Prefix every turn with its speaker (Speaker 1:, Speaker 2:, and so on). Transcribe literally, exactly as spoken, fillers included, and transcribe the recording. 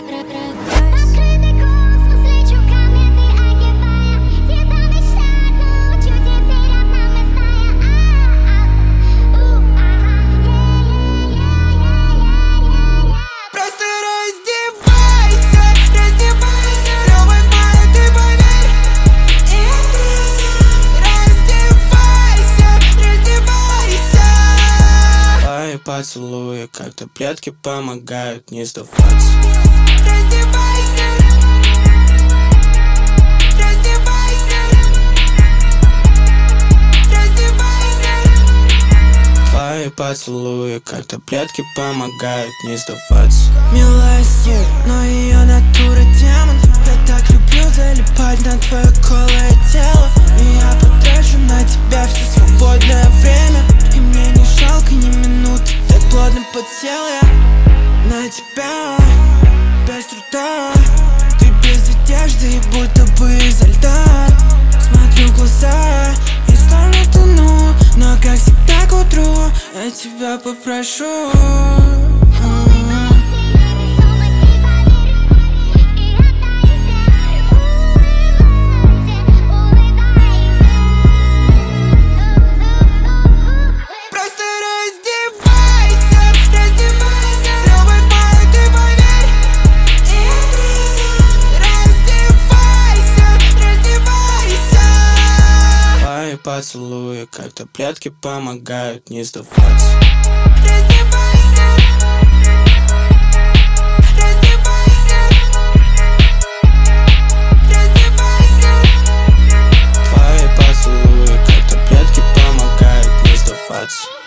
Speaker 1: Поцелуи, как таблетки, помогают не сдаваться.
Speaker 2: Раздевайся, раздевайся, раздевайся.
Speaker 1: Твои поцелуи, как таблетки, помогают не сдаваться.
Speaker 3: Милая сила, но ее натура демон. Я так люблю залипать на твое голое тело. И я потрачу на тебя все свободное время. И мне не жалко ни минуты, так плотно подсел я на тебя без труда. Ты без одежды и будто бы изо льда. Смотрю в глаза и словно тону, но как всегда к утру я тебя попрошу.
Speaker 1: Поцелуи, как таблетки, помогают не сдаваться.
Speaker 2: Раздевайся, раздевайся, раздевайся.
Speaker 1: Твои поцелуи, как таблетки, помогают не сдаваться.